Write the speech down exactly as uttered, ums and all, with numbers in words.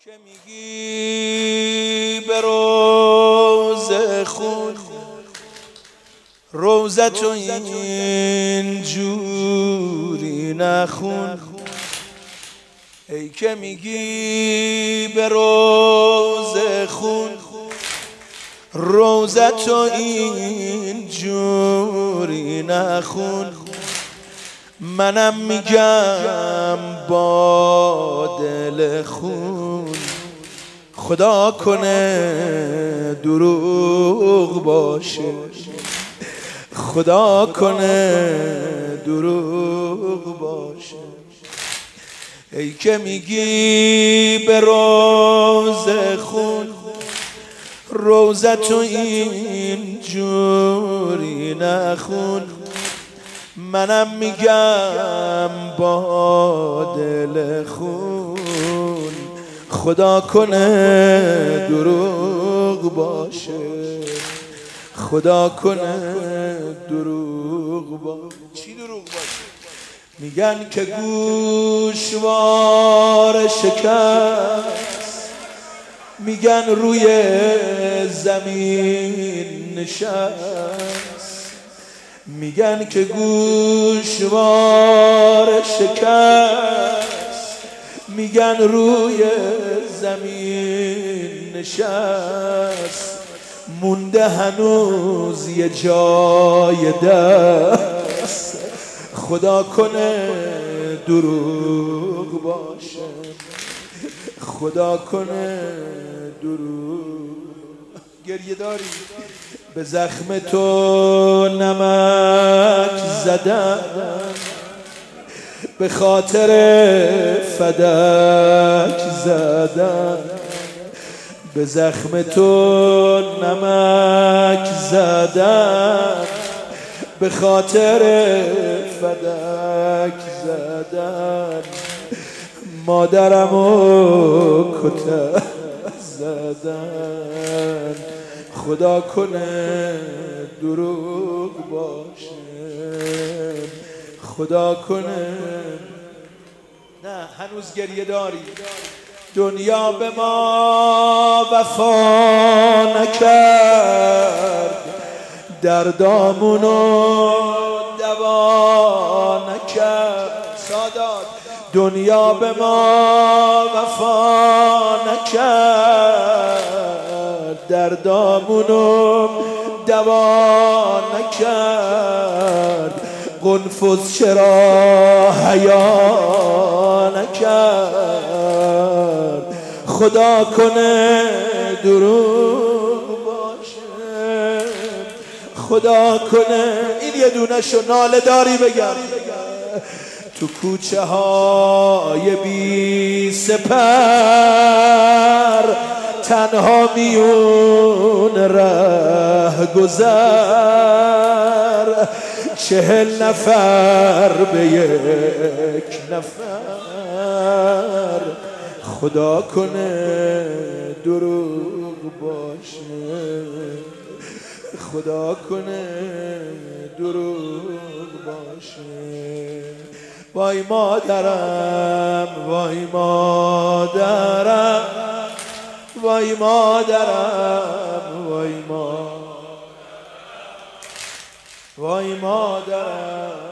که میگی به روز خون روزه تو اینجوری نخون، ای که میگی به روز خون روزه تو اینجوری نخون، منم میگم با دل خون خدا کنه دروغ باشه، خدا کنه دروغ باشه. ای که میگی به روز خون روزه تو اینجوری نخون، منم میگم با دل خون خدا کنه دروغ باشه، خدا کنه دروغ باشه. چی دروغ باشه؟ میگن که گوشوار شکست، میگن روی زمین نشست، میگن که گوشوار شکست، میگن روی زمین نشست، مونده هنوز یه جای دست، خدا کنه دروغ باشه، خدا کنه دروغ. گریه داری به زخم تو نمک زدم، به خاطر فدک زدم، به زخم تو نمک زدم، به خاطر فدک زدم، مادرمو کتک زدن، خدا کنه دروغ باشه، خدا کنه. نه هنوز گریه داری. دنیا به ما وفا نکرد، دردامونو دوا نکرد. سادات دنیا به ما وفا نکرد، دردامونو دوا نکرد، قنفذ چرا حیا نکرد، خدا کنه دروغ باشه، خدا کنه. این یه دونه شو ناله داری بگم. تو کوچه های بی سپر تنها میون ره گذر، چهل نفر به یک نفر، خدا کنه دروغ باشه، خدا کنه دروغ باشه. وای مادرم، وای مادرم، وای مادرم، وای مادرم، وای مادرم.